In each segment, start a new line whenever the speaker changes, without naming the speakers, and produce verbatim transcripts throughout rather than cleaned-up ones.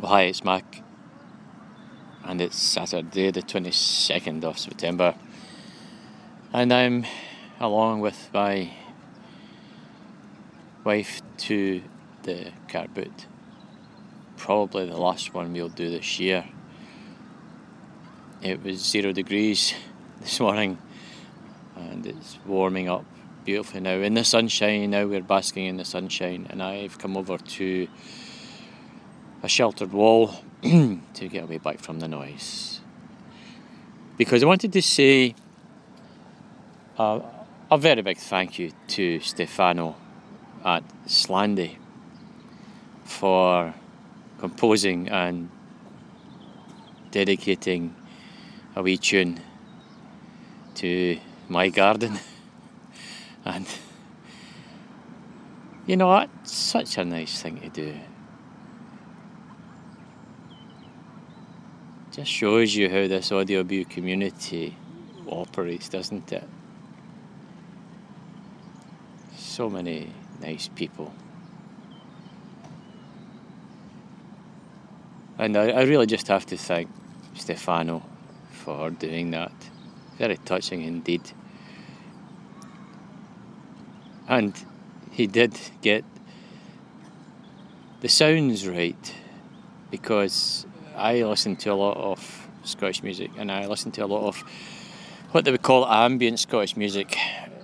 Hi, it's Mac, and it's Saturday the twenty-second of September, and I'm along with my wife to the car boot. Probably the last one we'll do this year. It was zero degrees this morning, and it's warming up beautifully now in the sunshine. Now we're basking in the sunshine, and I've come over to a sheltered wall to get away back from the noise, because I wanted to say uh, a very big thank you to Stefano at Slandy for composing and dedicating a wee tune to my garden. And you know, that's such a nice thing to do. Just shows you how this Audioboo community operates, doesn't it? So many nice people. And I, I really just have to thank Stefano for doing that. Very touching indeed. And he did get the sounds right, because I listen to a lot of Scottish music, and I listen to a lot of what they would call ambient Scottish music.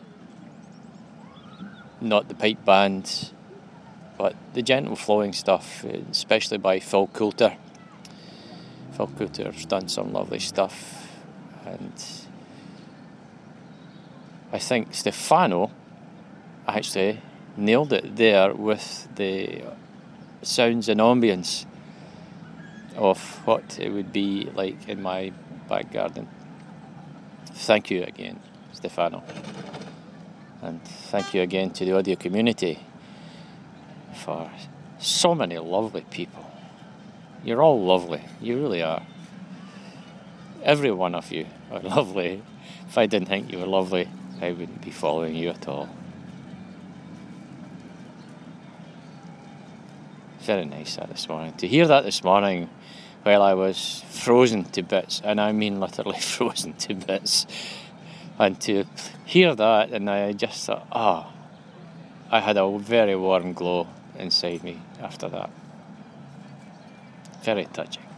Not the pipe band, but the gentle flowing stuff, especially by Phil Coulter. Phil Coulter's done some lovely stuff, and I think Stefano actually nailed it there with the sounds and ambience of what it would be like in my back garden. Thank you again, Stefano. And thank you again to the audio community for so many lovely people. You're all lovely. You really are. Every one of you are lovely. If I didn't think you were lovely, I wouldn't be following you at all. Very nice that this morning. To hear that this morning while I was frozen to bits, and I mean literally frozen to bits, and to hear that, and I just thought, ah, oh, I had a very warm glow inside me after that. Very touching.